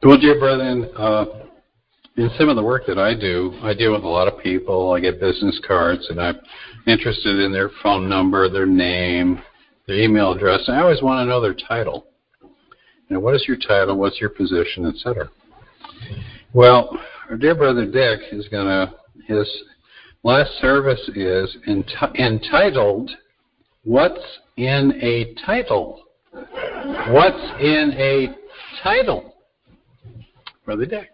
Well, dear brethren, in some of the work that I deal with a lot of people. I get business cards, and I'm interested in their phone number, their name, their email address. And I always want to know their title. You know, what is your title? What's your position, etc. Well, our dear brother Dick is his last service is entitled, "What's in a Title?" What's in a title? Brother Dick.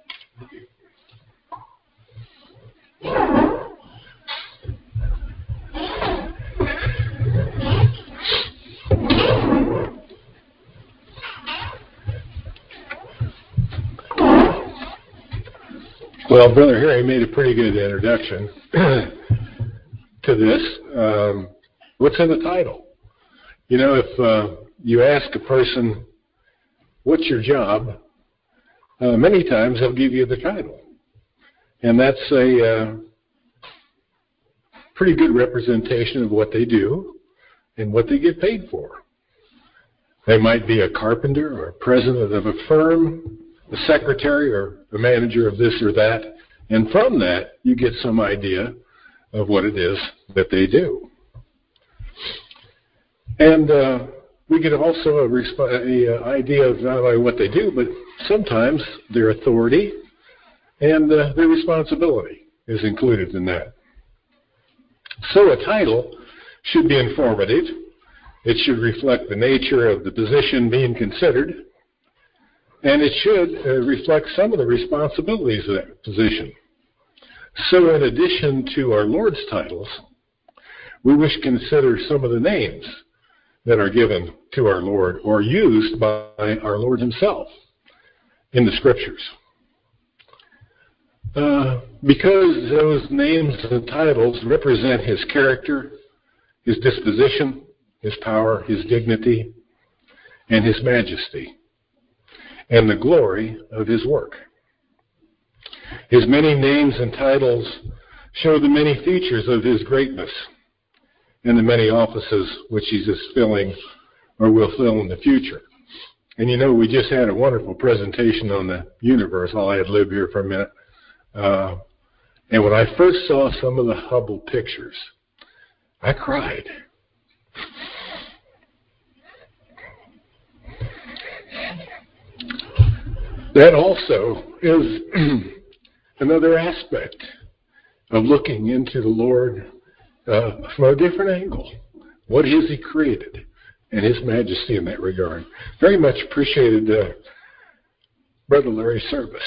Well, Brother Harry made a pretty good introduction to this. What's in the title? You know, if you ask a person, what's your job? Many times they'll give you the title. And that's a pretty good representation of what they do and what they get paid for. They might be a carpenter or a president of a firm, a secretary or a manager of this or that. And from that, you get some idea of what it is that they do. And we get also an idea of not only what they do, but sometimes their authority and their responsibility is included in that. So a title should be informative. It should reflect the nature of the position being considered, and it should reflect some of the responsibilities of that position. So in addition to our Lord's titles, we wish to consider some of the names that are given to our Lord or used by our Lord himself in the Scriptures. Because those names and titles represent his character, his disposition, his power, his dignity, and his majesty, and the glory of his work. His many names and titles show the many features of his greatness and the many offices which he is filling or will fill in the future. And you know, we just had a wonderful presentation on the universe. I'll ad-lib here for a minute. And when I first saw some of the Hubble pictures, I cried. That also is another aspect of looking into the Lord from a different angle. What has he created and his majesty in that regard? Very much appreciated Brother Larry's service.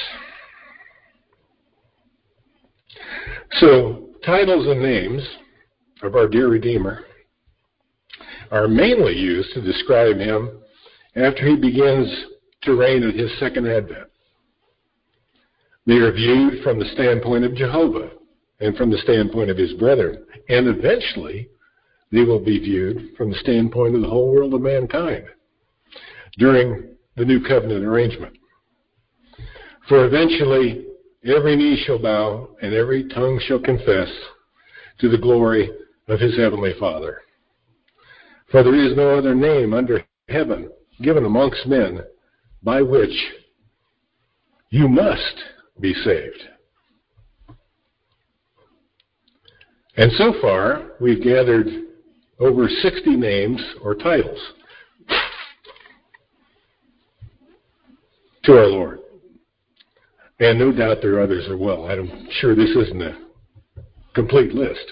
So, titles and names of our dear Redeemer are mainly used to describe him after he begins to reign at his second advent. They are viewed from the standpoint of Jehovah and from the standpoint of his brethren. And eventually, they will be viewed from the standpoint of the whole world of mankind during the new covenant arrangement. For eventually, every knee shall bow and every tongue shall confess to the glory of his heavenly Father. For there is no other name under heaven given amongst men by which you must be saved. And so far, we've gathered over 60 names or titles to our Lord. And no doubt there are others as well. I'm sure this isn't a complete list.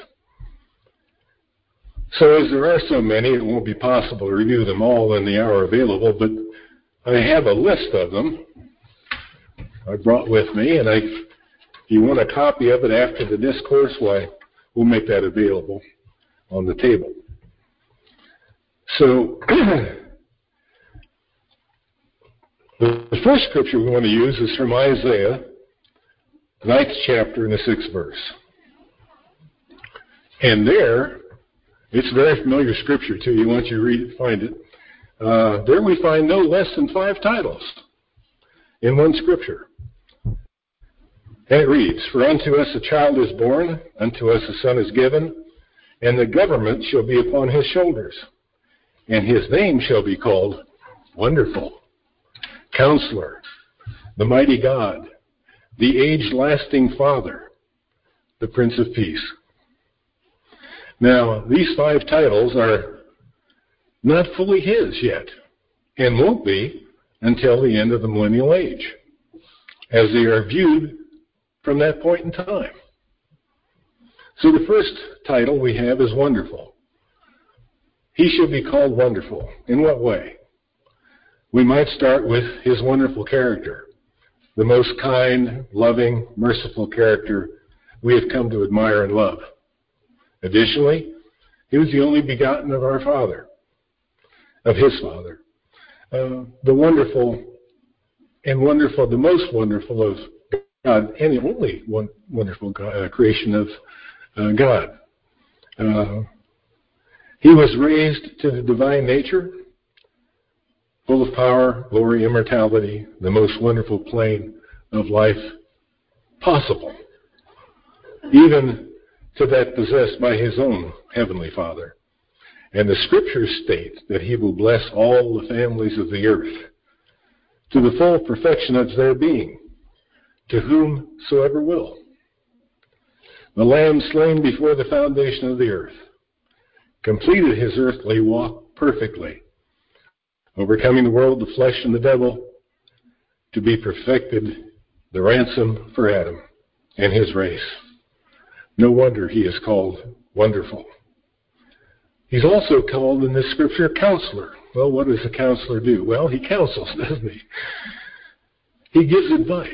So as there are so many, it won't be possible to review them all in the hour available, but I have a list of them I brought with me, and if you want a copy of it after the discourse, why, we'll make that available on the table. So, the first scripture we want to use is from Isaiah, 9th chapter and the 6th verse. And there, it's a very familiar scripture to you once you read it, find it. There we find no less than 5 titles in one scripture. And it reads, "For unto us a child is born, unto us a son is given, and the government shall be upon his shoulders. And his name shall be called Wonderful, Counselor, the mighty God, the age-lasting Father, the Prince of Peace. Now, these 5 titles are not fully his yet, and won't be until the end of the millennial age, as they are viewed from that point in time. So the first title we have is Wonderful. He should be called Wonderful. In what way? We might start with his wonderful character, the most kind, loving, merciful character we have come to admire and love. Additionally, he was the only begotten of our Father, of his Father. The wonderful and wonderful, the most wonderful of God, and the only one wonderful creation of God. He was raised to the divine nature, full of power, glory, immortality, the most wonderful plane of life possible, even to that possessed by his own heavenly Father. And the Scriptures state that he will bless all the families of the earth to the full perfection of their being, to whomsoever will. The Lamb slain before the foundation of the earth completed his earthly walk perfectly, overcoming the world, the flesh, and the devil, to be perfected, the ransom for Adam and his race. No wonder he is called Wonderful. He's also called in this scripture Counselor. Well, what does a counselor do? Well, he counsels, doesn't he? He gives advice.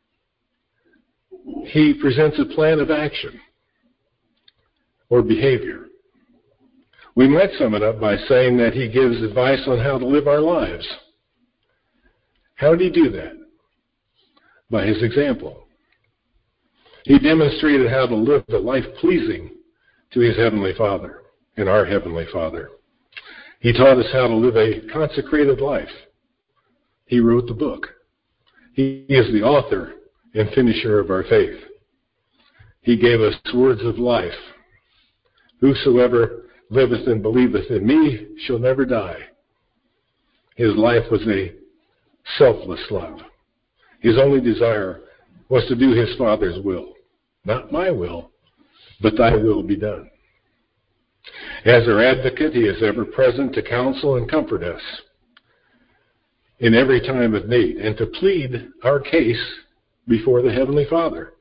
He presents a plan of action or behavior. We might sum it up by saying that he gives advice on how to live our lives. How did he do that? By his example. He demonstrated how to live a life pleasing to his Heavenly Father and our Heavenly Father. He taught us how to live a consecrated life. He wrote the book. He is the author and finisher of our faith. He gave us words of life. Whosoever liveth and believeth in me shall never die. His life was a selfless love. His only desire was to do his Father's will. Not my will, but thy will be done. As our advocate, he is ever present to counsel and comfort us in every time of need and to plead our case before the Heavenly Father.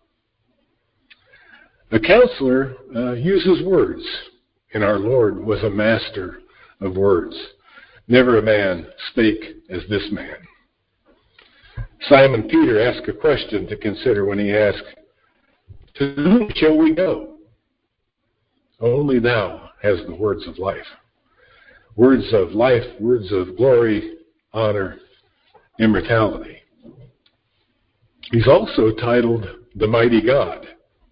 A counselor uses words, and our Lord was a master of words. Never a man spake as this man. Simon Peter asked a question to consider when he asked, "To whom shall we go? Only thou hast the words of life." Words of life, words of glory, honor, immortality. He's also titled the Mighty God.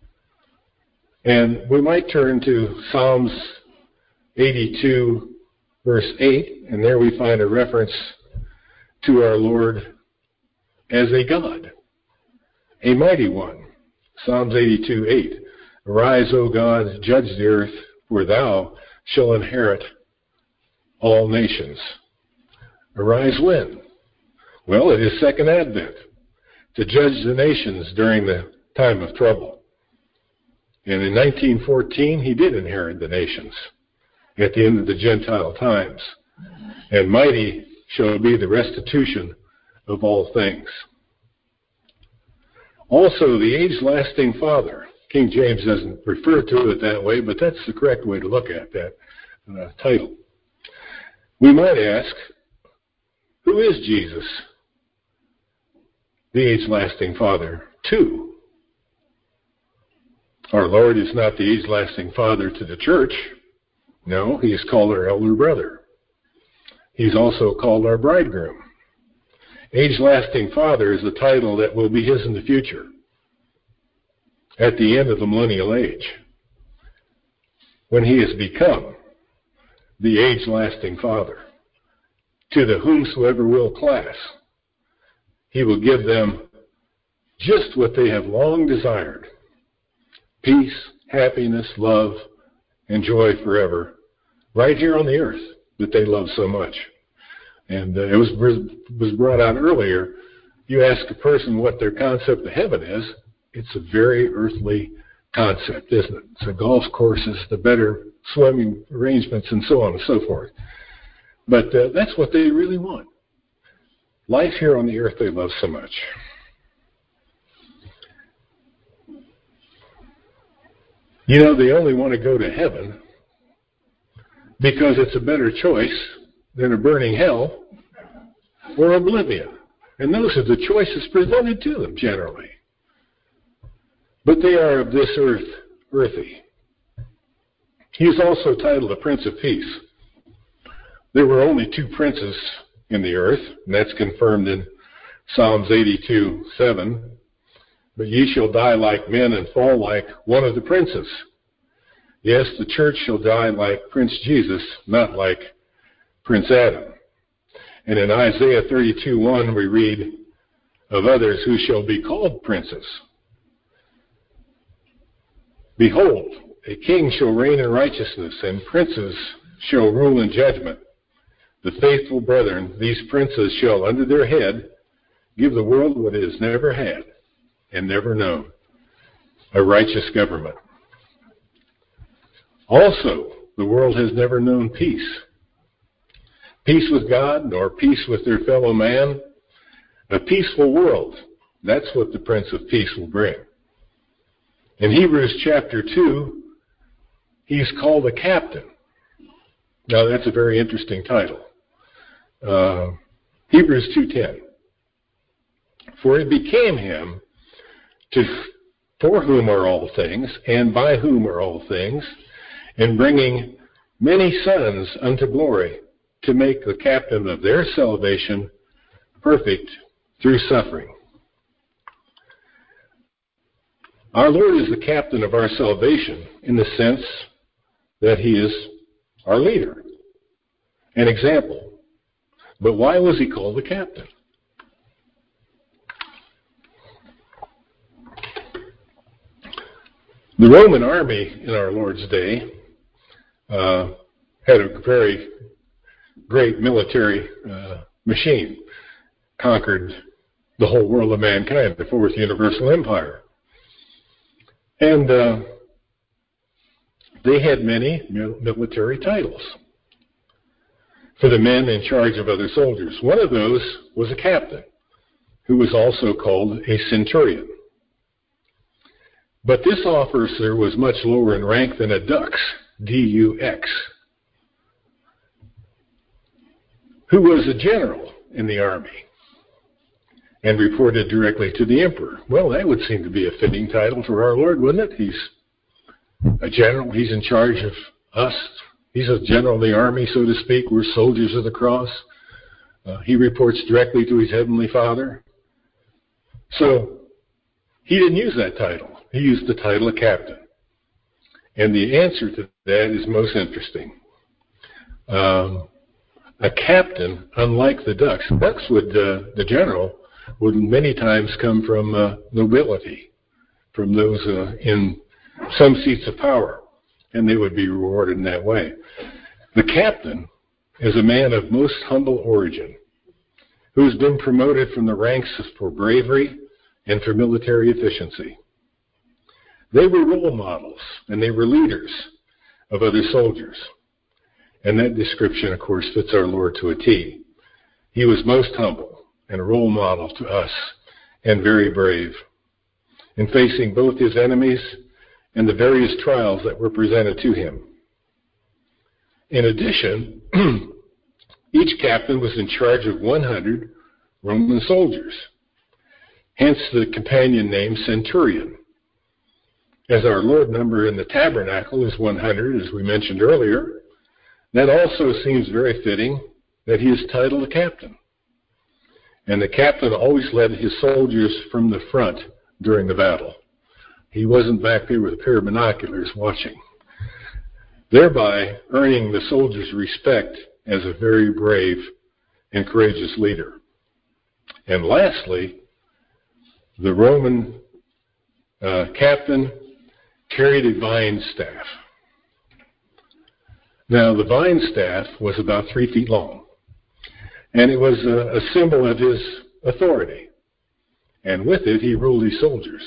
And we might turn to Psalms 82, verse 8, and there we find a reference to our Lord as a God, a mighty one. Psalms 82, 8. Arise, O God, judge the earth, for thou shalt inherit all nations. Arise when? Well, it is Second Advent, to judge the nations during the time of trouble. And in 1914, he did inherit the nations at the end of the Gentile times. And mighty shall be the restitution of all things. Also, the age-lasting Father. King James doesn't refer to it that way, but that's the correct way to look at that title. We might ask, who is Jesus, the age-lasting Father, to? Our Lord is not the age-lasting Father to the church. No, he is called our elder brother. He's also called our bridegroom. Age-lasting Father is a title that will be his in the future, at the end of the millennial age, when he has become the age-lasting Father. To the whomsoever will class, he will give them just what they have long desired: peace, happiness, love, and joy forever, right here on the earth that they love so much. And it was brought out earlier you ask a person what their concept of heaven is, it's a very earthly concept, isn't it? It's the golf courses, the better swimming arrangements, and so on and so forth. But that's what they really want. Life here on the earth they love so much. You know, they only want to go to heaven because it's a better choice than a burning hell or oblivion. And those are the choices presented to them generally. But they are of this earth, earthy. He is also titled the Prince of Peace. There were only two princes in the earth, and that's confirmed in Psalms 82:7. But ye shall die like men and fall like one of the princes. Yes, the church shall die like Prince Jesus, not like Prince Adam. And in Isaiah 32:1 we read of others who shall be called princes. Behold, a king shall reign in righteousness, and princes shall rule in judgment. The faithful brethren, these princes shall under their head give the world what it has never had and never known, a righteous government. Also, the world has never known peace. Peace with God, nor peace with their fellow man. A peaceful world, that's what the Prince of Peace will bring. In Hebrews chapter 2, he's called a captain. Now, that's a very interesting title. Hebrews 2:10. For it became him for whom are all things, and by whom are all things, and bringing many sons unto glory, to make the captain of their salvation perfect through suffering. Our Lord is the captain of our salvation in the sense that he is our leader, an example. But why was he called the captain? The Roman army in our Lord's day had a very great military machine, conquered the whole world of mankind, the Fourth Universal Empire. And they had many military titles for the men in charge of other soldiers. One of those was a captain, who was also called a centurion. But this officer was much lower in rank than a dux, D-U-X, who was a general in the army and reported directly to the emperor. Well, that would seem to be a fitting title for our Lord, wouldn't it? He's a general. He's in charge of us. He's a general of the army, so to speak. We're soldiers of the cross. He reports directly to his heavenly Father. So he didn't use that title. He used the title of captain. And the answer to that is most interesting. A captain, unlike the dux would, the general, would many times come from nobility, from those in some seats of power, and they would be rewarded in that way. The captain is a man of most humble origin, who's been promoted from the ranks for bravery and for military efficiency. They were role models, and they were leaders of other soldiers. And that description, of course, fits our Lord to a T. He was most humble and a role model to us, and very brave in facing both his enemies and the various trials that were presented to him. In addition, each captain was in charge of 100 Roman soldiers, hence the companion name centurion. As our Lord number in the tabernacle is 100, as we mentioned earlier, that also seems very fitting that he is titled a captain. And the captain always led his soldiers from the front during the battle. He wasn't back there with a pair of binoculars watching, thereby earning the soldiers' respect as a very brave and courageous leader. And lastly, the Roman captain carried a vine staff. Now, the vine staff was about 3 feet long, and it was a symbol of his authority. and with it he ruled his soldiers.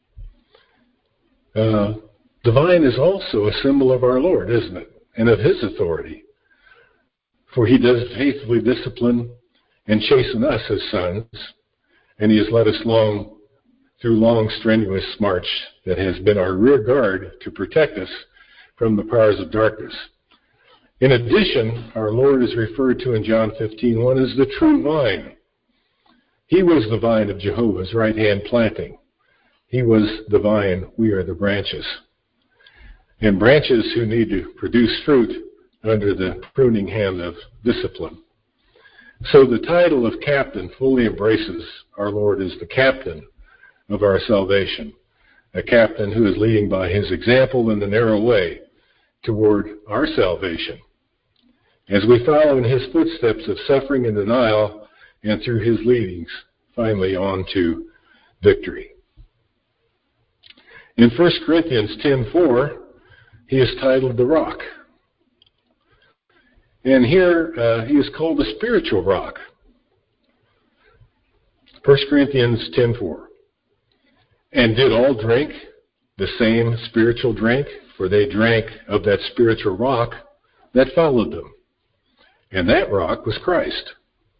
The vine is also a symbol of our Lord, isn't it? And of his authority. For he does faithfully discipline and chasten us as sons, and he has led us through long, strenuous march that has been our rear guard to protect us from the powers of darkness. In addition, our Lord is referred to in John 15:1 as the true vine. He was the vine of Jehovah's right-hand planting. He was the vine, we are the branches. And branches who need to produce fruit under the pruning hand of discipline. So the title of captain fully embraces our Lord as the captain of our salvation, a captain who is leading by his example in the narrow way toward our salvation, as we follow in his footsteps of suffering and denial, and through his leadings, finally on to victory. In 1 Corinthians 10:4, he is titled the Rock. And here he is called the spiritual rock. 1 Corinthians 10:4. And did all drink the same spiritual drink? For they drank of that spiritual rock that followed them. And that rock was Christ.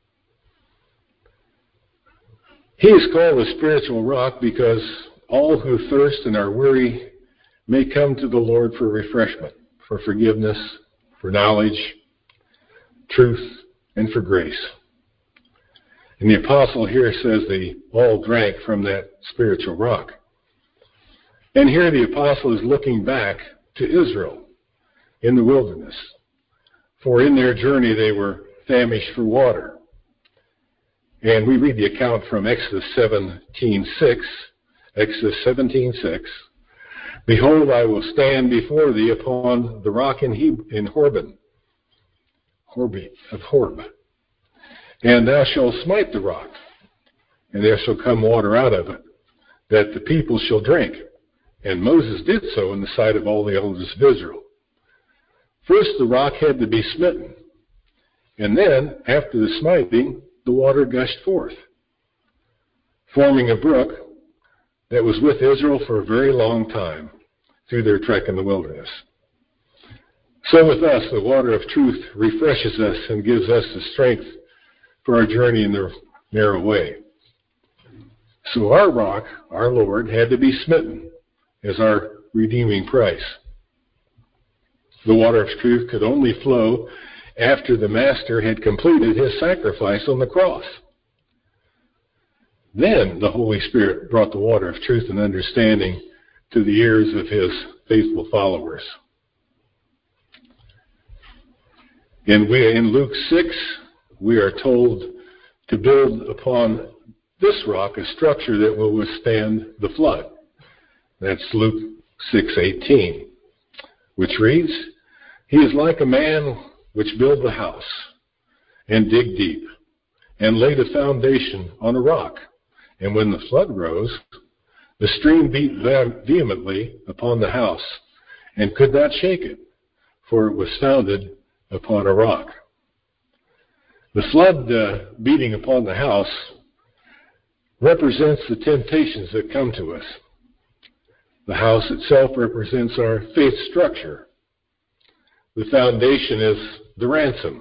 He is called the spiritual rock because all who thirst and are weary may come to the Lord for refreshment, for forgiveness, for knowledge, truth, and for grace. And the apostle here says they all drank from that spiritual rock. And here the apostle is looking back to Israel in the wilderness. For in their journey they were famished for water. And we read the account from Exodus 17:6. Exodus 17:6. Behold, I will stand before thee upon the rock in Horeb, and thou shalt smite the rock, and there shall come water out of it, that the people shall drink. And Moses did so in the sight of all the elders of Israel. First the rock had to be smitten, and then, after the smiting, the water gushed forth, forming a brook that was with Israel for a very long time through their trek in the wilderness. So with us, the water of truth refreshes us and gives us the strength for our journey in the narrow way. So our rock, our Lord, had to be smitten as our redeeming price. The water of truth could only flow after the Master had completed his sacrifice on the cross. Then the Holy Spirit brought the water of truth and understanding to the ears of his faithful followers. In Luke 6, we are told to build upon this rock a structure that will withstand the flood. That's Luke 6:18, which reads, He is like a man which built a house, and dig deep, and laid a foundation on a rock. And when the flood rose, the stream beat vehemently upon the house, and could not shake it, for it was founded upon a rock. The flood beating upon the house represents the temptations that come to us. The house itself represents our faith structure. The foundation is the ransom.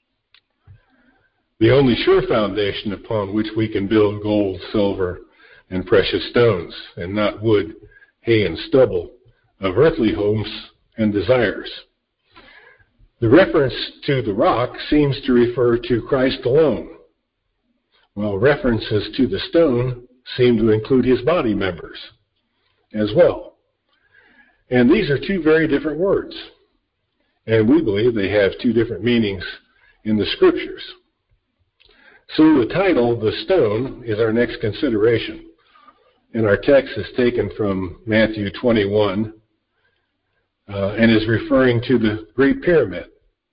The only sure foundation upon which we can build gold, silver, and precious stones, and not wood, hay, and stubble of earthly homes and desires. The reference to the rock seems to refer to Christ alone, while references to the stone seem to include his body members as well. And these are two very different words, and we believe they have two different meanings in the Scriptures. So the title, The Stone, is our next consideration. And our text is taken from Matthew 21 and is referring to the Great Pyramid.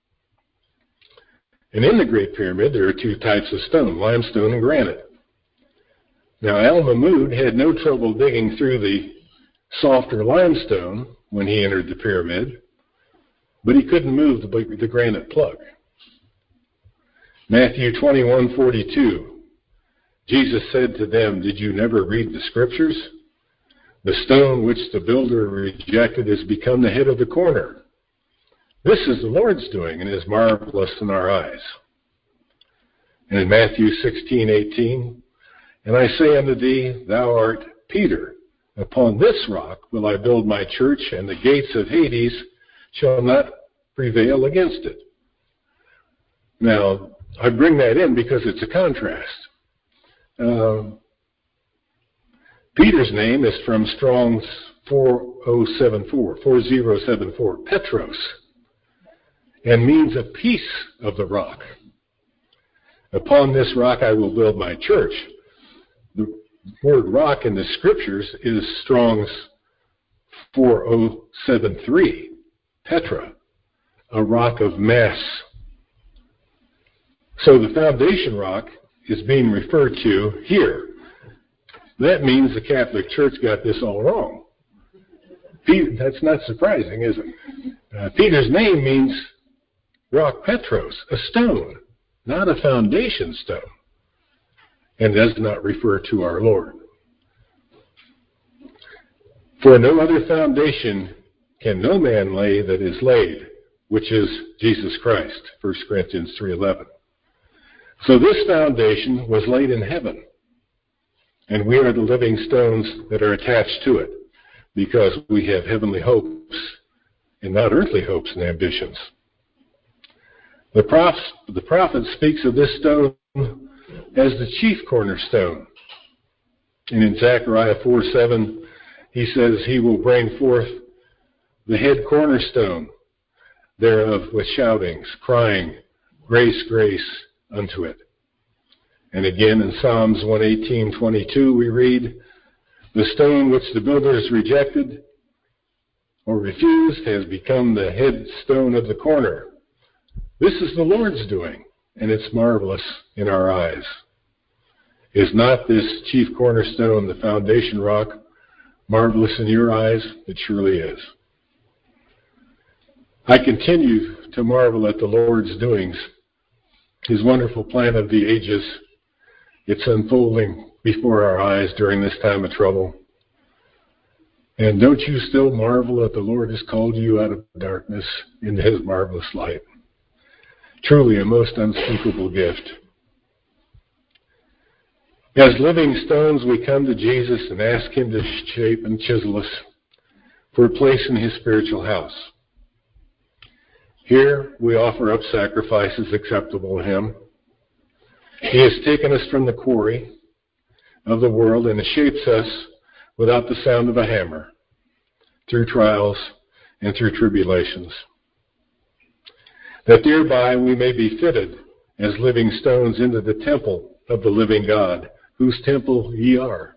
And in the Great Pyramid, there are two types of stone, limestone and granite. Now, Al-Mahmud had no trouble digging through the softer limestone when he entered the pyramid, but he couldn't move the granite plug. Matthew 21:42, Jesus said to them, "Did you never read the Scriptures? The stone which the builder rejected has become the head of the corner. This is the Lord's doing, and is marvelous in our eyes." And in Matthew 16:18, "And I say unto thee, thou art Peter. Upon this rock will I build my church, and the gates of Hades shall not prevail against it." Now, I bring that in because it's a contrast. Peter's name is from Strong's 4074, Petros, and means a piece of the rock. Upon this rock I will build my church. The word rock in the Scriptures is Strong's 4073, Petra, a rock of mass. So the foundation rock is being referred to here. That means the Catholic Church got this all wrong. That's not surprising, is it? Peter's name means rock Petros, a stone, not a foundation stone, and does not refer to our Lord. "For no other foundation can no man lay that is laid, which is Jesus Christ," 1 Corinthians 3:11. So this foundation was laid in heaven, and we are the living stones that are attached to it, because we have heavenly hopes and not earthly hopes and ambitions. The prophet speaks of this stone as the chief cornerstone. And in Zechariah 4:7, he says he will bring forth the head cornerstone thereof with shoutings, crying, "Grace, grace unto it." And again in Psalms 118:22 we read, "The stone which the builders rejected or refused has become the headstone of the corner. This is the Lord's doing, and it's marvelous in our eyes." Is not this chief cornerstone, the foundation rock, marvelous in your eyes? It surely is. I continue to marvel at the Lord's doings, His wonderful plan of the ages. It's unfolding before our eyes during this time of trouble. And don't you still marvel that the Lord has called you out of darkness into His marvelous light? Truly a most unspeakable gift. As living stones, we come to Jesus and ask Him to shape and chisel us for a place in His spiritual house. Here we offer up sacrifices acceptable to Him. He has taken us from the quarry of the world and shapes us without the sound of a hammer, through trials and through tribulations, that thereby we may be fitted as living stones into the temple of the living God, whose temple ye are.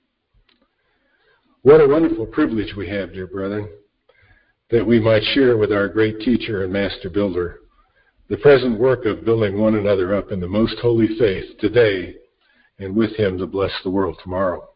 What a wonderful privilege we have, dear brethren, that we might share with our great teacher and master builder the present work of building one another up in the most holy faith today, and with Him to bless the world tomorrow.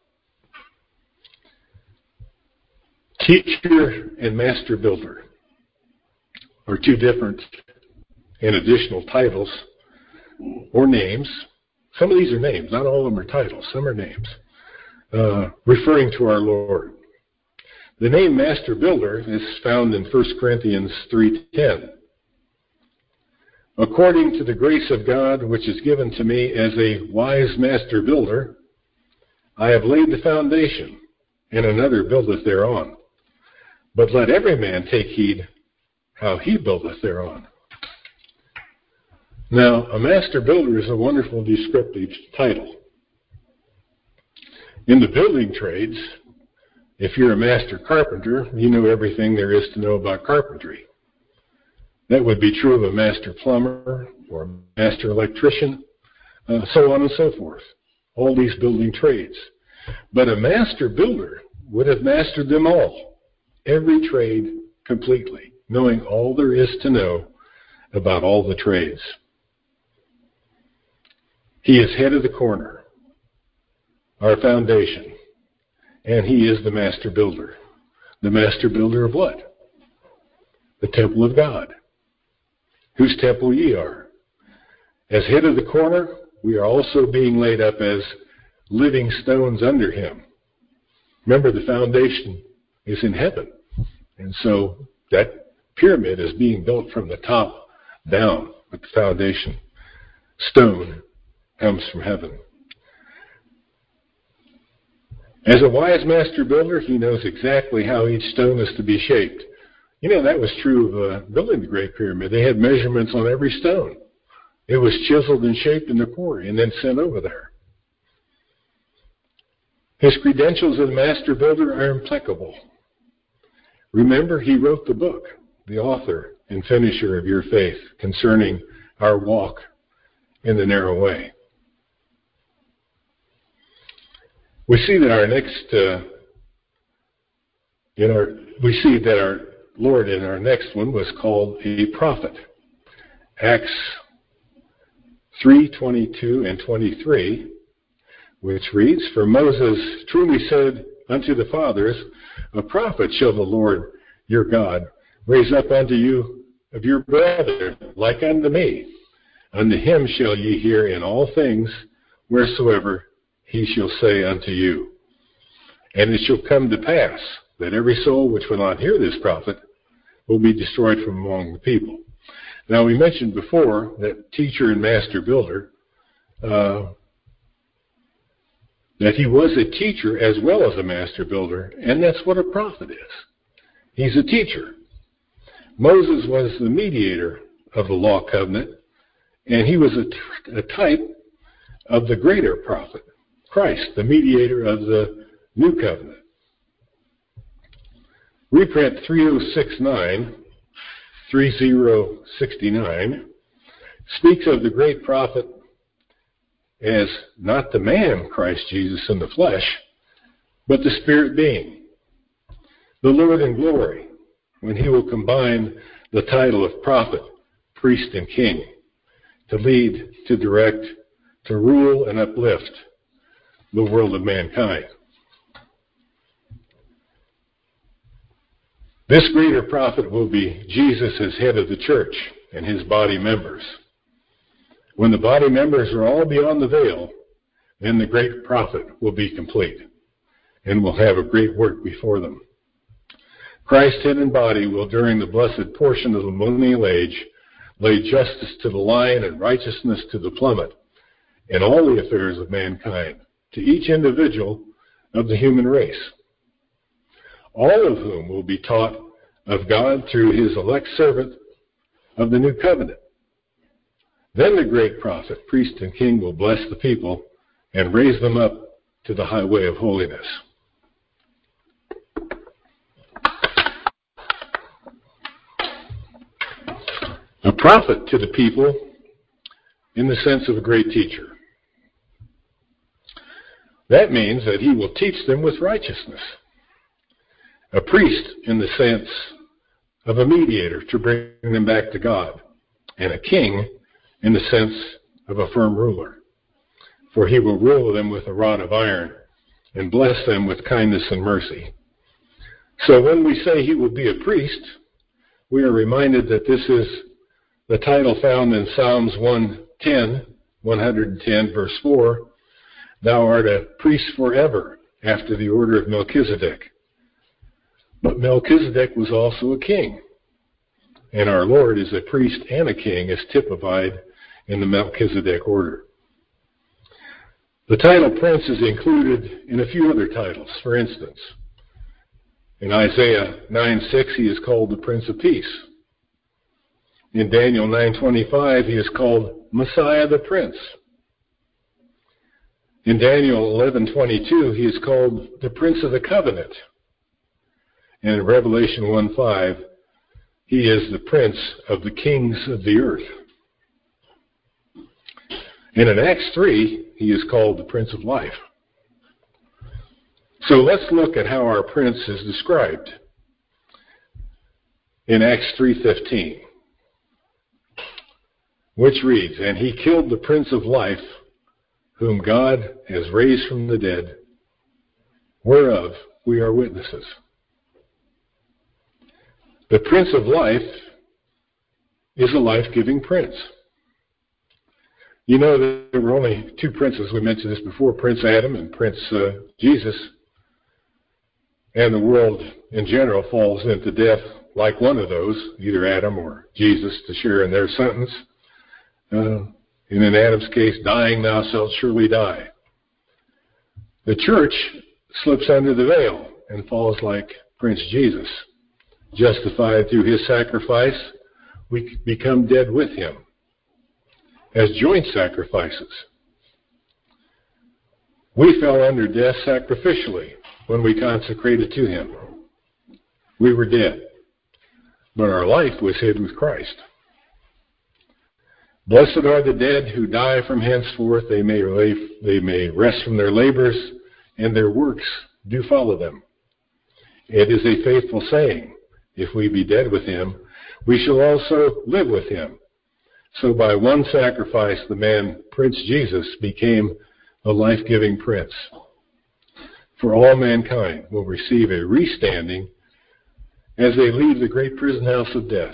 Teacher and master builder are two different and additional titles or names. Some of these are names, not all of them are titles, some are names, referring to our Lord. The name master builder is found in 1 Corinthians 3:10. "According to the grace of God, which is given to me as a wise master builder, I have laid the foundation, and another buildeth thereon. But let every man take heed how he buildeth thereon." Now, a master builder is a wonderful descriptive title. In the building trades, if you're a master carpenter, you know everything there is to know about carpentry. That would be true of a master plumber or a master electrician, so on and so forth. All these building trades. But a master builder would have mastered them all, every trade completely, knowing all there is to know about all the trades. He is head of the corner, our foundation, and He is the master builder. The master builder of what? The temple of God, whose temple ye are. As head of the corner, we are also being laid up as living stones under him. Remember, the foundation is in heaven. And so that pyramid is being built from the top down, but the foundation stone comes from heaven. As a wise master builder, he knows exactly how each stone is to be shaped. You know, that was true of building the Great Pyramid. They had measurements on every stone. It was chiseled and shaped in the quarry and then sent over there. His credentials as a master builder are impeccable. Remember, he wrote the book, the author and finisher of your faith, concerning our walk in the narrow way. We see that our Lord in our next one was called a prophet. Acts 3:22 and 23, which reads, "For Moses truly said unto the fathers, a prophet shall the Lord your God raise up unto you of your brethren, like unto me. Unto him shall ye hear in all things wheresoever he shall say unto you. And it shall come to pass that every soul which will not hear this prophet will be destroyed from among the people." Now, we mentioned before that teacher and master builder, that he was a teacher as well as a master builder, and that's what a prophet is. He's a teacher. Moses was the mediator of the law covenant, and he was a type of the greater prophet, Christ, the mediator of the new covenant. Reprint 3069 speaks of the great prophet as not the man, Christ Jesus, in the flesh, but the spirit being, the Lord in glory, when he will combine the title of prophet, priest, and king to lead, to direct, to rule, and uplift the world of mankind. This greater prophet will be Jesus as head of the church and his body members. When the body members are all beyond the veil, then the great prophet will be complete and will have a great work before them. Christ's head and body will, during the blessed portion of the millennial age, lay justice to the lion and righteousness to the plummet in all the affairs of mankind, to each individual of the human race, all of whom will be taught of God through his elect servant of the new covenant. Then the great prophet, priest, and king will bless the people and raise them up to the highway of holiness. A prophet to the people in the sense of a great teacher. That means that he will teach them with righteousness. A priest in the sense of a mediator to bring them back to God. And a king in the sense of a firm ruler. For he will rule them with a rod of iron and bless them with kindness and mercy. So when we say he will be a priest, we are reminded that this is the title found in Psalms 110, verse 4, "Thou art a priest forever, after the order of Melchizedek." But Melchizedek was also a king, and our Lord is a priest and a king, as typified in the Melchizedek order. The title prince is included in a few other titles. For instance, in Isaiah 9:6, he is called the Prince of Peace. In Daniel 9:25, he is called Messiah the Prince. In Daniel 11:22, he is called the Prince of the Covenant. And in Revelation 1:5, he is the Prince of the Kings of the earth. And in Acts 3, he is called the Prince of Life. So let's look at how our Prince is described in Acts 3:15. Which reads, "And he killed the Prince of Life, whom God has raised from the dead, whereof we are witnesses." The Prince of Life is a life-giving prince. You know that there were only two princes. We mentioned this before, Prince Adam and Prince Jesus. And the world in general falls into death like one of those, either Adam or Jesus, to share in their sentence. And in Adam's case, dying thou shalt surely die. The church slips under the veil and falls like Prince Jesus. Justified through his sacrifice, we become dead with him as joint sacrifices. We fell under death sacrificially when we consecrated to him. We were dead, but our life was hid with Christ. Blessed are the dead who die from henceforth. They may rest from their labors, and their works do follow them. It is a faithful saying, if we be dead with him, we shall also live with him. So by one sacrifice, the man Prince Jesus became a life-giving prince. For all mankind will receive a restanding as they leave the great prison house of death.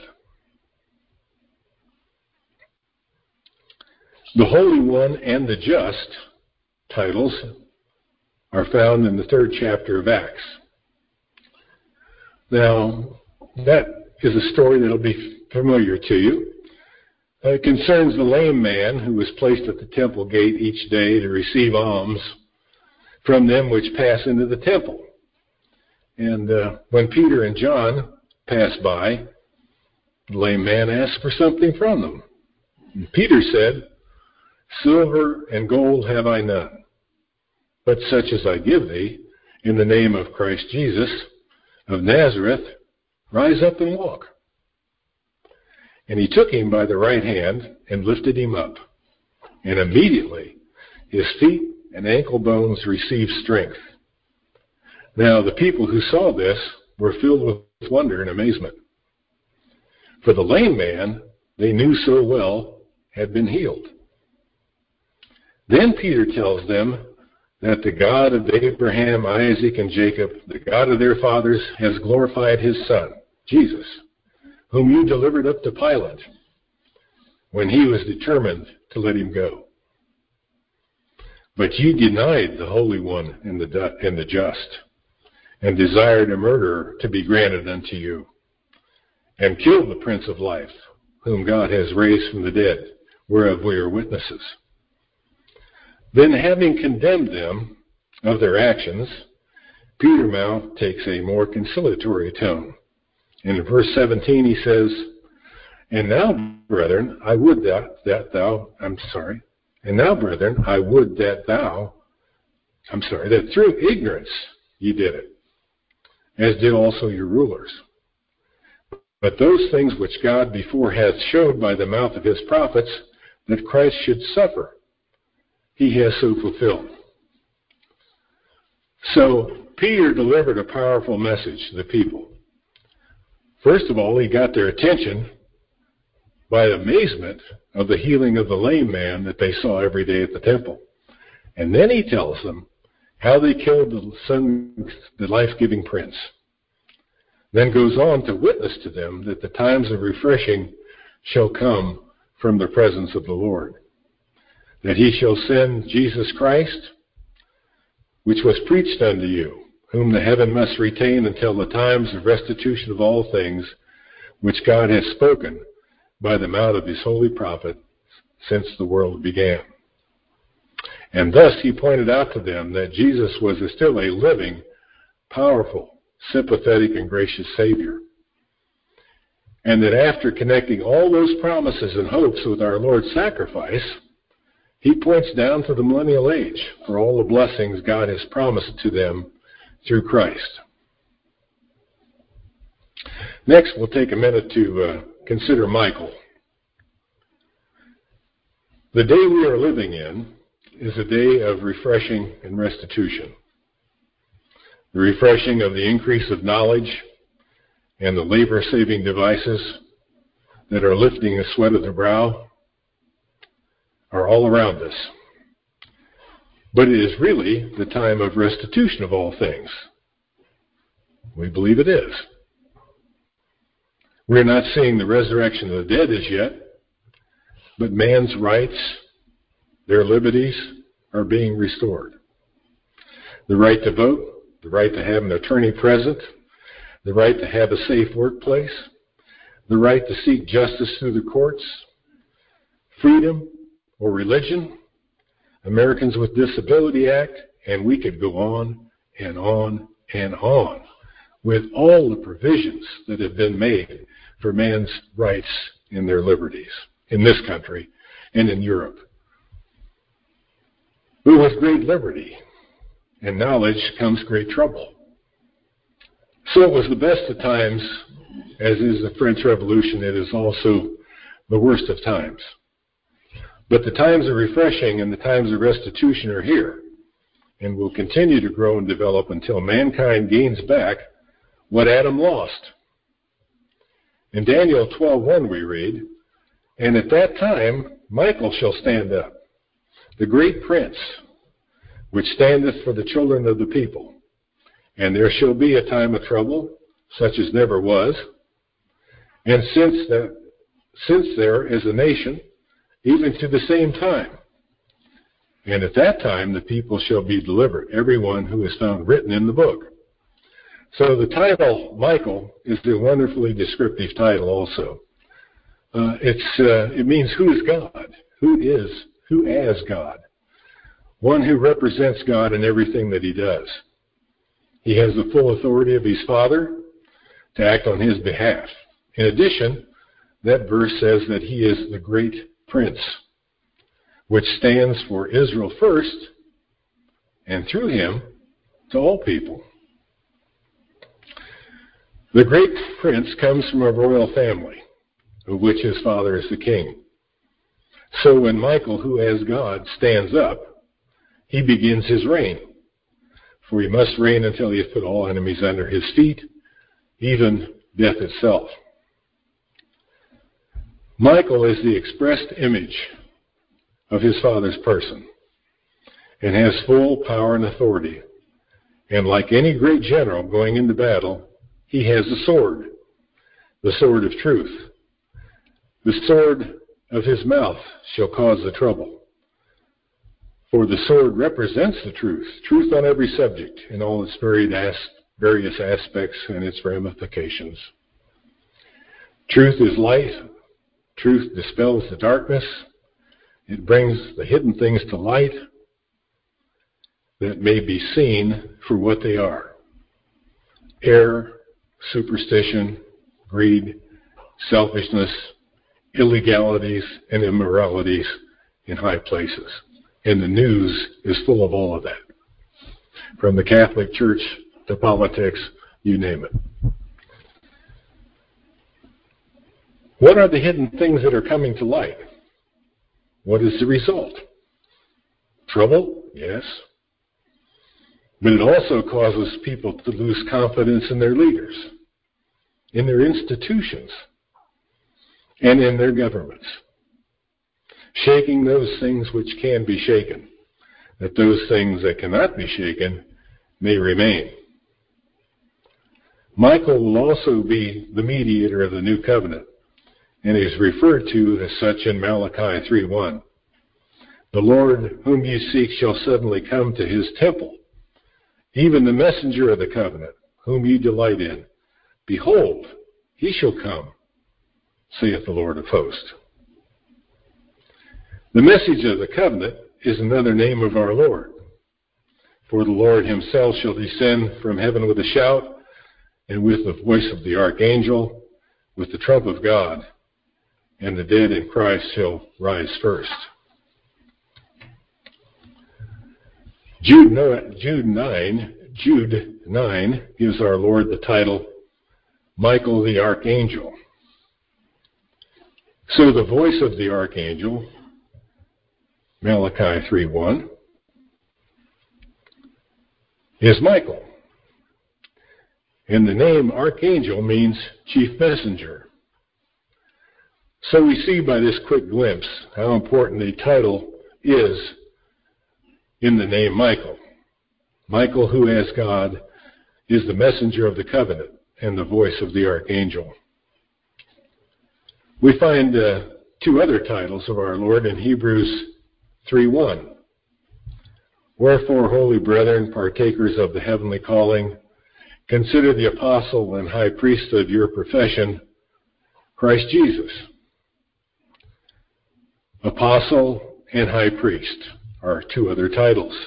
The Holy One and the Just titles are found in the 3rd chapter of Acts. Now, that is a story that will be familiar to you. It concerns the lame man who was placed at the temple gate each day to receive alms from them which pass into the temple. And when Peter and John passed by, the lame man asked for something from them. And Peter said, "Silver and gold have I none, but such as I give thee, in the name of Christ Jesus of Nazareth, rise up and walk." And he took him by the right hand and lifted him up. And immediately his feet and ankle bones received strength. Now the people who saw this were filled with wonder and amazement. For the lame man they knew so well had been healed. Then Peter tells them that the God of Abraham, Isaac, and Jacob, the God of their fathers, has glorified his Son, Jesus, whom you delivered up to Pilate when he was determined to let him go. But ye denied the Holy One and the Just, and desired a murderer to be granted unto you, and killed the Prince of Life, whom God has raised from the dead, whereof we are witnesses. Then, having condemned them of their actions, Peter now takes a more conciliatory tone. In verse 17 he says, And now, brethren, I would that through ignorance ye did it, as did also your rulers. But those things which God before hath showed by the mouth of his prophets, that Christ should suffer, he has so fulfilled. So Peter delivered a powerful message to the people. First of all, he got their attention by amazement of the healing of the lame man that they saw every day at the temple. And then he tells them how they killed the life-giving prince. Then goes on to witness to them that the times of refreshing shall come from the presence of the Lord. That he shall send Jesus Christ, which was preached unto you, whom the heaven must retain until the times of restitution of all things, which God has spoken by the mouth of his holy prophet since the world began. And thus he pointed out to them that Jesus was still a living, powerful, sympathetic, and gracious Savior. And that after connecting all those promises and hopes with our Lord's sacrifice, he points down to the millennial age for all the blessings God has promised to them through Christ. Next, we'll take a minute to consider Michael. The day we are living in is a day of refreshing and restitution. The refreshing of the increase of knowledge and the labor-saving devices that are lifting the sweat of the brow are all around us. But it is really the time of restitution of all things. We believe it is. We're not seeing the resurrection of the dead as yet, but man's rights Their liberties are being restored. The right to vote, the right to have an attorney present, the right to have a safe workplace, the right to seek justice through the courts, freedom or religion, Americans with Disability Act, and we could go on and on and on with all the provisions that have been made for man's rights and their liberties in this country and in Europe. But with great liberty and knowledge comes great trouble. So it was the best of times, as is the French Revolution. It is also the worst of times. But the times of refreshing and the times of restitution are here and will continue to grow and develop until mankind gains back what Adam lost. In Daniel 12:1 we read, "And at that time Michael shall stand up, the great prince, which standeth for the children of the people. And there shall be a time of trouble, such as never was. And since there is a nation, even to the same time. And at that time the people shall be delivered, every one who is found written in the book." So the title, Michael, is a wonderfully descriptive title also. It means who is God? Who as God? One who represents God in everything that he does. He has the full authority of his Father to act on his behalf. In addition, that verse says that he is the great prince, which stands for Israel first, and through him to all people. The great prince comes from a royal family, of which his father is the king. So when Michael, who as God, stands up, he begins his reign. For he must reign until he has put all enemies under his feet, even death itself. Michael is the expressed image of his Father's person and has full power and authority. And like any great general going into battle, he has a sword, the sword of truth. The sword of his mouth shall cause the trouble. For the sword represents the truth on every subject in all its various aspects and its ramifications. Truth is light. Truth dispels the darkness. It brings the hidden things to light that may be seen for what they are. Error, superstition, greed, selfishness, illegalities, and immoralities in high places. And the news is full of all of that. From the Catholic Church to politics, you name it. What are the hidden things that are coming to light? What is the result? Trouble? Yes. But it also causes people to lose confidence in their leaders, in their institutions, and in their governments. Shaking those things which can be shaken, that those things that cannot be shaken may remain. Michael will also be the mediator of the new covenant, and is referred to as such in Malachi 3:1. "The Lord whom you seek shall suddenly come to his temple, even the messenger of the covenant, whom you delight in. Behold, he shall come, saith the Lord of hosts." The message of the covenant is another name of our Lord. "For the Lord himself shall descend from heaven with a shout, and with the voice of the archangel, with the trump of God, and the dead in Christ shall rise first." Jude 9 gives our Lord the title Michael the Archangel. So the voice of the archangel, Malachi 3:1, is Michael. And the name archangel means chief messenger. So we see by this quick glimpse how important the title is in the name Michael. Michael, who as God, is the messenger of the covenant and the voice of the archangel. We find two other titles of our Lord in Hebrews 3:1. Wherefore, holy brethren, partakers of the heavenly calling, consider the apostle and high priest of your profession, Christ Jesus. Apostle and high priest are two other titles.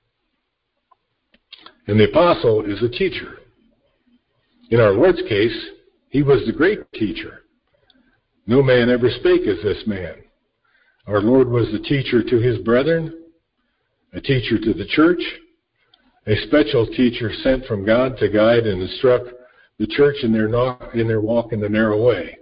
And the apostle is a teacher. In our Lord's case, he was the great teacher. No man ever spake as this man. Our Lord was the teacher to his brethren, a teacher to the church, a special teacher sent from God to guide and instruct the church in their walk in the narrow way.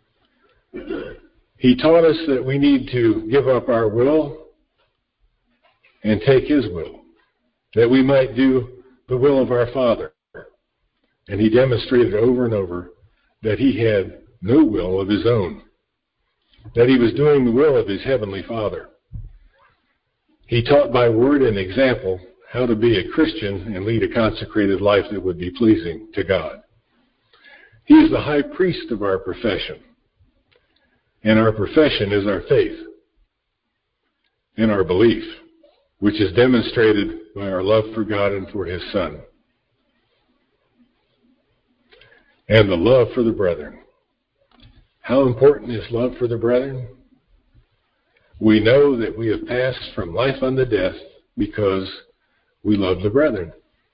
He taught us that we need to give up our will and take his will, that we might do the will of our Father. And he demonstrated over and over that he had no will of his own, that he was doing the will of his heavenly Father. He taught by word and example how to be a Christian and lead a consecrated life that would be pleasing to God. He is the high priest of our profession, and our profession is our faith and our belief, which is demonstrated by our love for God and for his Son, and the love for the brethren. How important is love for the brethren? We know that we have passed from life unto death because we love the brethren.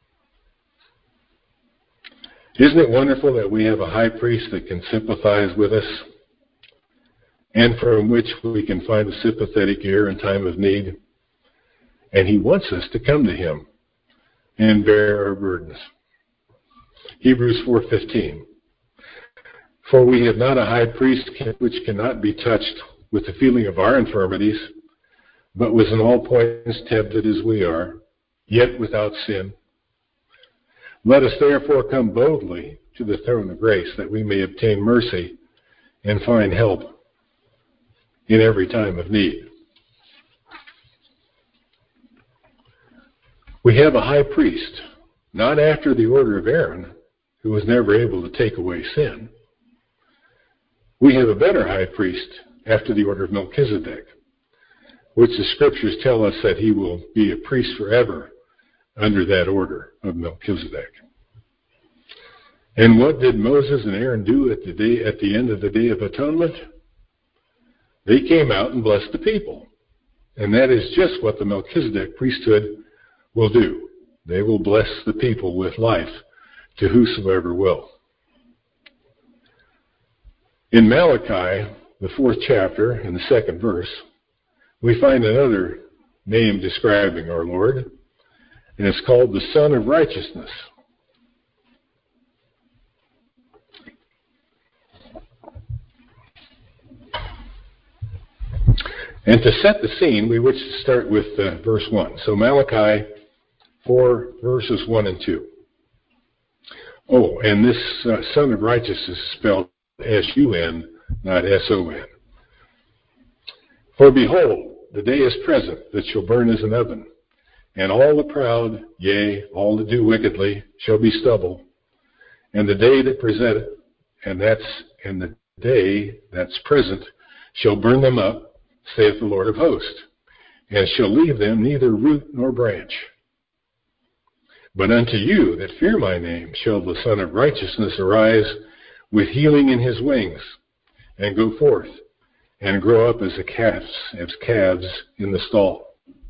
Isn't it wonderful that we have a high priest that can sympathize with us and from which we can find a sympathetic ear in time of need? And he wants us to come to him and bear our burdens. Hebrews 4:15. For we have not a high priest which cannot be touched with the feeling of our infirmities, but was in all points tempted as we are, yet without sin. Let us therefore come boldly to the throne of grace, that we may obtain mercy and find help in every time of need. We have a high priest, not after the order of Aaron, who was never able to take away sin. We have a better high priest after the order of Melchizedek, which the scriptures tell us that he will be a priest forever under that order of Melchizedek. And what did Moses and Aaron do at the end of the Day of Atonement? They came out and blessed the people. And that is just what the Melchizedek priesthood will do. They will bless the people with life to whosoever will. In Malachi, the 4th chapter, in the 2nd verse, we find another name describing our Lord, and it's called the Son of Righteousness. And to set the scene, we wish to start with verse 1. So Malachi 4, verses 1 and 2. Oh, and this Son of Righteousness is spelled S-U-N, not S-O-N. For behold, the day is present that shall burn as an oven, and all the proud, yea, all that do wickedly, shall be stubble. And the day that presenteth, and the day that's present, shall burn them up, saith the Lord of hosts, and shall leave them neither root nor branch. But unto you that fear my name shall the Son of Righteousness arise with healing in his wings, and go forth, and grow up as calves in the stall.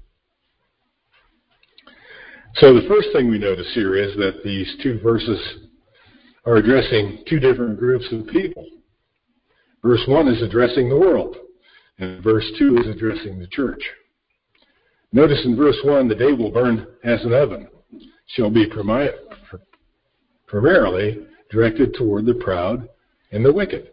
So the first thing we notice here is that these two verses are addressing two different groups of people. Verse 1 is addressing the world, and verse 2 is addressing the church. Notice in verse 1, the day will burn as an oven, shall be primarily directed toward the proud and the wicked.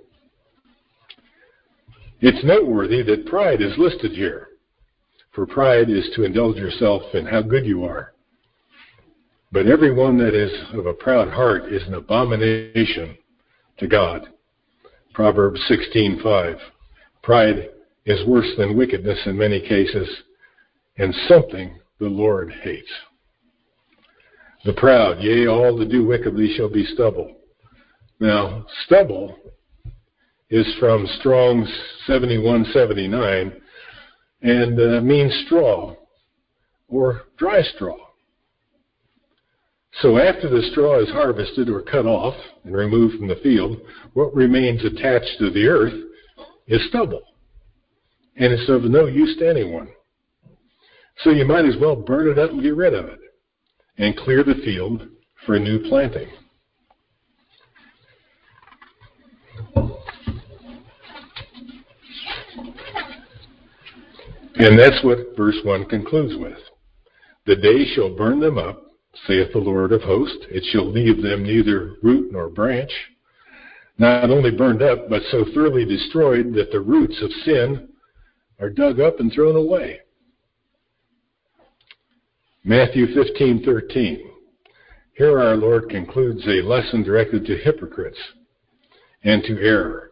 It's noteworthy that pride is listed here, for pride is to indulge yourself in how good you are. But everyone that is of a proud heart is an abomination to God. Proverbs 16:5. Pride is worse than wickedness in many cases, and something the Lord hates. The proud, yea, all that do wickedly shall be stubble. Now, stubble is from Strong's 7179, and means straw or dry straw. So after the straw is harvested or cut off and removed from the field, what remains attached to the earth is stubble, and it's of no use to anyone. So you might as well burn it up and get rid of it and clear the field for a new planting. And that's what verse 1 concludes with. The day shall burn them up, saith the Lord of hosts. It shall leave them neither root nor branch. Not only burned up, but so thoroughly destroyed that the roots of sin are dug up and thrown away. Matthew 15:13. Here our Lord concludes a lesson directed to hypocrites and to error.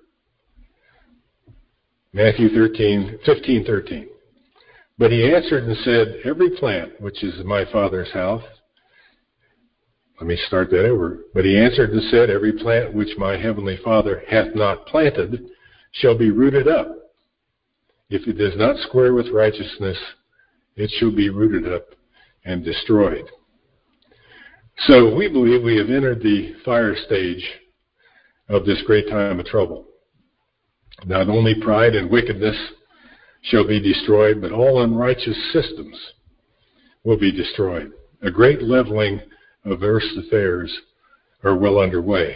Matthew 15:13. But he answered and said, every plant which is in my Father's house, let me start that over. But he answered and said, every plant which my heavenly Father hath not planted shall be rooted up. If it does not square with righteousness, it shall be rooted up and destroyed. So we believe we have entered the fire stage of this great time of trouble. Not only pride and wickedness shall be destroyed, but all unrighteous systems will be destroyed. A great leveling of earth's affairs are well underway.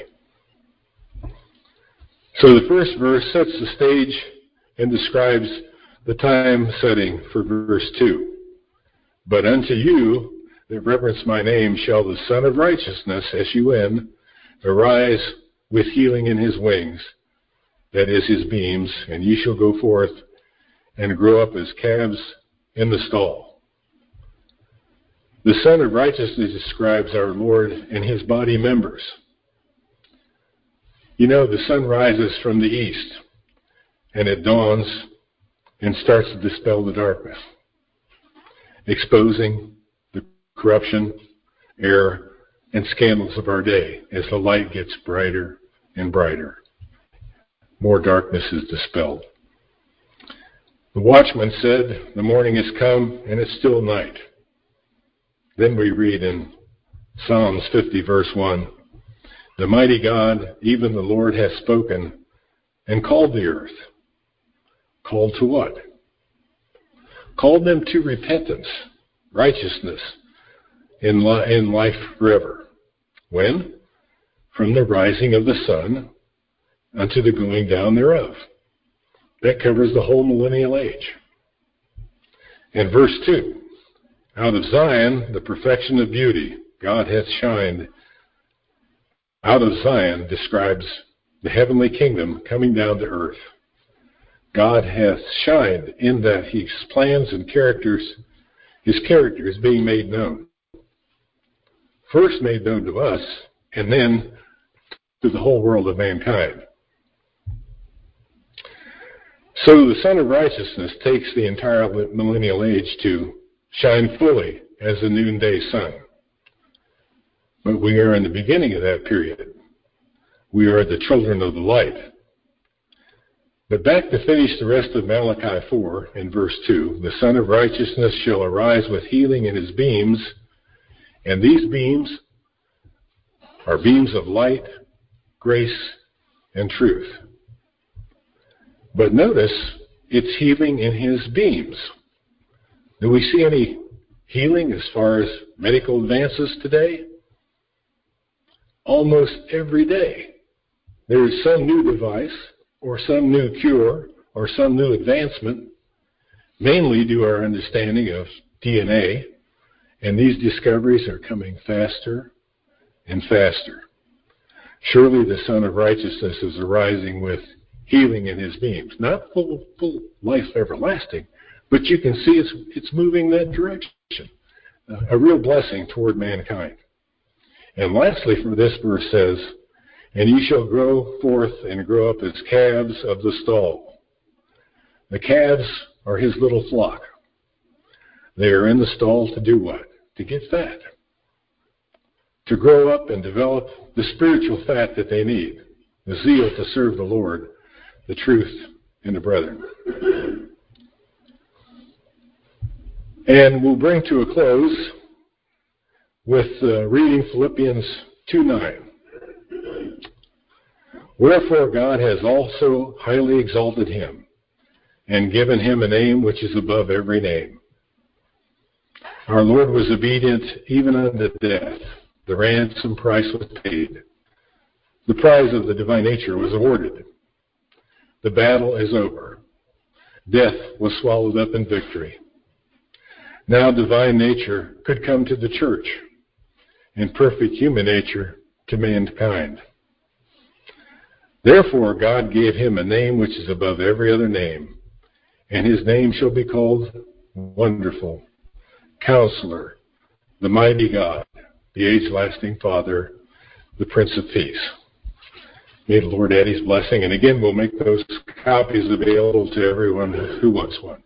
So the first verse sets the stage and describes the time setting for verse 2. But unto you that reverence my name shall the Son of Righteousness, S-U-N, arise with healing in his wings, that is his beams, and ye shall go forth and grow up as calves in the stall. The Son of Righteousness describes our Lord and his body members. You know, the sun rises from the east, and it dawns and starts to dispel the darkness, exposing the corruption, error, and scandals of our day as the light gets brighter and brighter. More darkness is dispelled. The watchman said, the morning has come and it's still night. Then we read in Psalms 50 verse 1, the mighty God, even the Lord, hath spoken and called the earth. Called to what? Called them to repentance, righteousness, in life forever. When? From the rising of the sun unto the going down thereof. That covers the whole millennial age. And verse 2, out of Zion, the perfection of beauty, God hath shined. Out of Zion describes the heavenly kingdom coming down to earth. God hath shined in that his plans and his character is being made known. First made known to us, and then to the whole world of mankind. So the Son of Righteousness takes the entire millennial age to shine fully as the noonday sun. But we are in the beginning of that period. We are the children of the light. But back to finish the rest of Malachi 4 in verse 2, the Son of Righteousness shall arise with healing in his beams, and these beams are beams of light, grace, and truth. But notice, it's healing in his beams. Do we see any healing as far as medical advances today? Almost every day. There is some new device, or some new cure, or some new advancement, mainly due to our understanding of DNA, and these discoveries are coming faster and faster. Surely the Son of Righteousness is arising with healing in his beams. Not full life everlasting, but you can see it's moving that direction. A real blessing toward mankind. And lastly, for this verse says, and ye shall grow forth and grow up as calves of the stall. The calves are his little flock. They are in the stall to do what? To get fat. To grow up and develop the spiritual fat that they need. The zeal to serve the Lord, the truth, and the brethren. And we'll bring to a close with reading Philippians 2:9. Wherefore God has also highly exalted him, and given him a name which is above every name. Our Lord was obedient even unto death. The ransom price was paid. The prize of the divine nature was awarded. The battle is over. Death was swallowed up in victory. Now divine nature could come to the church, and perfect human nature to mankind. Therefore God gave him a name which is above every other name, and his name shall be called Wonderful, Counselor, the Mighty God, the age-lasting Father, the Prince of Peace. May the Lord add his blessing, and again we'll make those copies available to everyone who wants one.